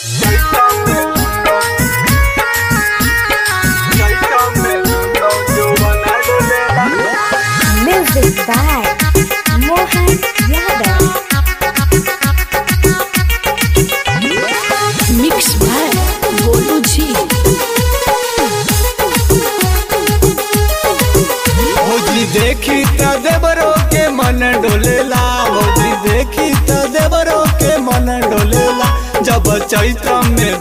Music by Mohan Yadav. Mix by Golu Ji. मोजी देखी त देवरो के मन डोलेला, मोजी देखी त देवरो के मन डोलेला। जब चैत में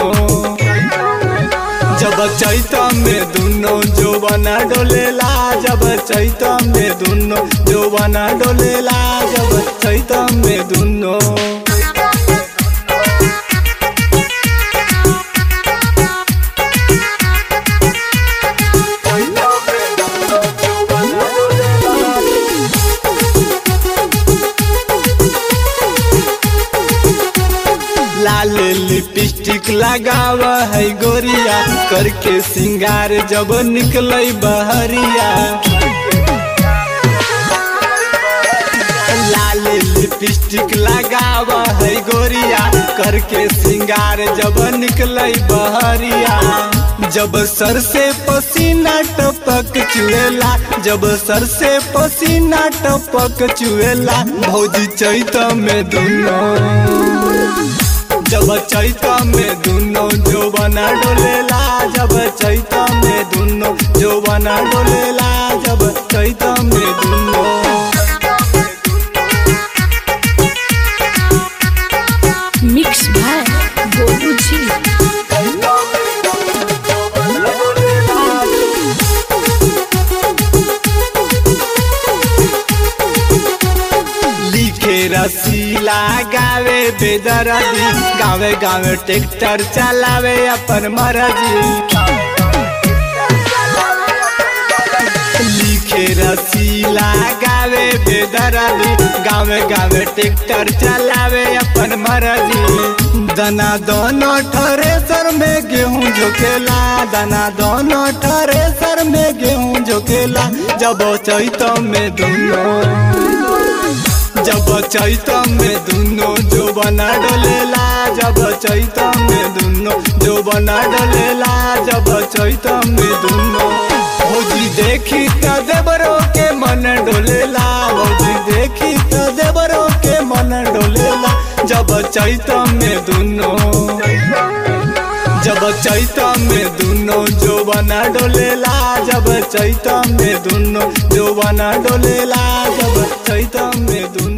दुनो जो बना डोलेला, जब चैत में दुनो जो बना डोलेला, जब चैत में दुनो। लाल लिपस्टिक लगाव है गोरिया, करके सिंगार जब निकले बहरिया। लाल लिपस्टिक लगाव है गोरिया, करके सिंगार जब निकले बहरिया। जब सर से पसीना टपक चुएला, जब सर से पसीना टपक चुएला, भौजी चैत में दुनो। जब चैत में दुनो जो बना डोलेला, जब चैत में दुनो जो बना डोलेला, जब चैत में दुनो। Mix by Golu Ji. रसीला गावे बेदर्दी, गावे गावे ट्रैक्टर चलावे अपन मर्जी। लिखे रसीला गावे बेदर्दी, गावे गावे ट्रैक्टर चलावे अपन मर्जी। दाना दोनों थ्रेसर में गेहूं झोकेला, दाना दोनों थ्रेसर में गेहूं झोकेला। जब चैत में दुनो, जब चैत में दुनो जो बना डोलेला, जब चैत में दुनो जो बना डोलेला, जब चैत में दुनो। भौजी देखी त देवरो के मन डोलेला, भौजी देखी त देवरो के मन डोलेला। जब चैत में दुनो, जब चैत में दुनो जो बना डोलेला, जब चैत में दुनो जो बना डोलेला, जब चैत में दुनो।